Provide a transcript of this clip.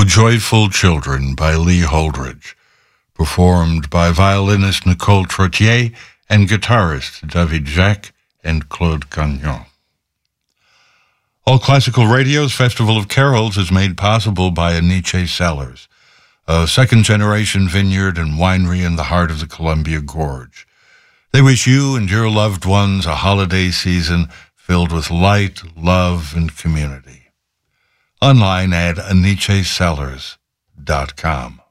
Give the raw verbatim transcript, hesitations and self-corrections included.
Joyful Children by Lee Holdridge, performed by violinist Nicole Trottier and guitarist David Jacques and Claude Gagnon. All Classical Radio's Festival of Carols is made possible by Aniche Cellars, a second-generation vineyard and winery in the heart of the Columbia Gorge. They wish you and your loved ones a holiday season filled with light, love, and community. Online at aniche cellars dot com.